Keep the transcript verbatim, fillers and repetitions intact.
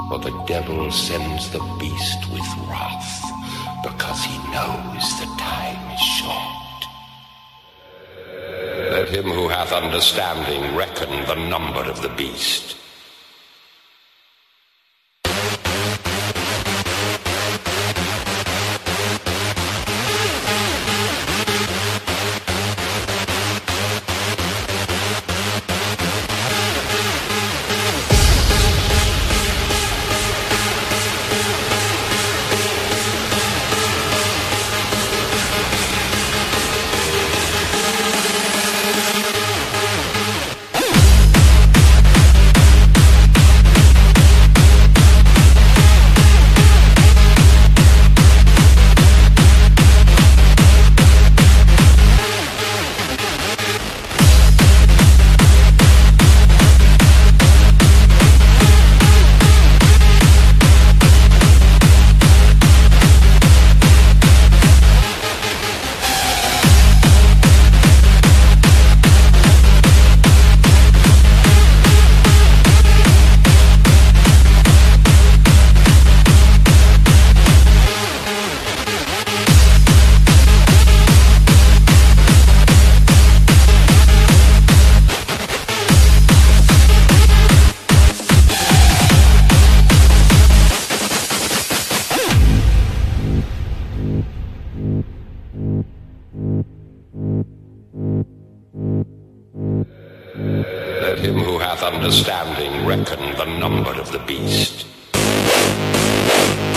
for the devil sends the beast with wrath, because he knows the time is short. Let him who hath understanding reckon the number of the beast. Let him who hath understanding reckon the number of the beast.